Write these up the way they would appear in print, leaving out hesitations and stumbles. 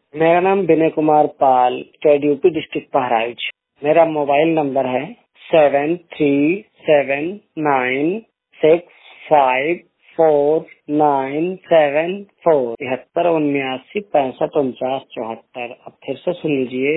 मेरा नाम Vinay Kumar Pal, state UP district Bahraich. मेरा मोबाइल नंबर है 7379654974 7379654974। अब फिर से सुन लीजिए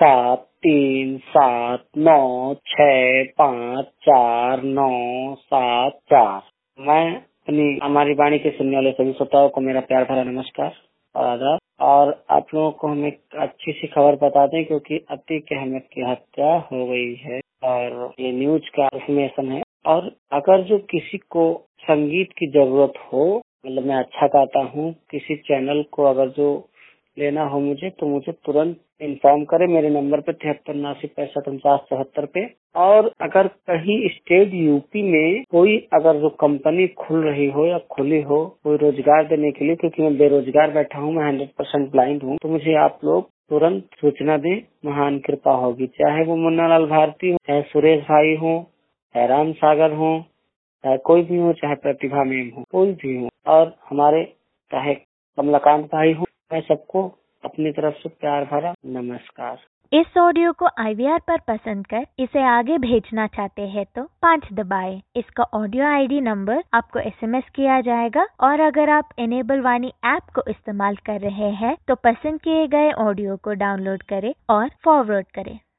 7379654974। मैं हमारी वाणी के सुनने वाले सभी श्रोताओं को मेरा प्यार भरा नमस्कार और आदाब। और आप लोगों को हम एक अच्छी सी खबर बता दें, क्योंकि अतीक अहमद की हत्या हो गई है और ये न्यूज का इंफॉर्मेशन है। और अगर जो किसी को संगीत की जरूरत हो, मतलब मैं अच्छा गाता हूँ, किसी चैनल को अगर जो लेना हो मुझे, तो मुझे तुरंत इन्फॉर्म करे मेरे नंबर पे 7379654974 पे। और अगर कहीं स्टेट यूपी में कोई अगर जो कंपनी खुल रही हो या खुली हो कोई रोजगार देने के लिए, क्योंकि मैं बेरोजगार बैठा हूँ, मैं 100% ब्लाइंड हूँ, तो मुझे आप लोग तुरंत सूचना दें, महान कृपा होगी। चाहे वो मुन्ना लाल भारती हो, चाहे सुरेश भाई हो, चाहे राम सागर हो, चाहे कोई भी हो, चाहे प्रतिभा मैम हो, कोई भी हो, और हमारे चाहे कमलाकांत भाई हो, मैं सबको अपनी तरफ से प्यार भरा नमस्कार। इस ऑडियो को IVR पर पसंद कर इसे आगे भेजना चाहते हैं तो 5 दबाएं। इसका ऑडियो ID नंबर आपको SMS किया जाएगा। और अगर आप इनेबल वाणी ऐप को इस्तेमाल कर रहे हैं तो पसंद किए गए ऑडियो को डाउनलोड करें और फॉरवर्ड करें।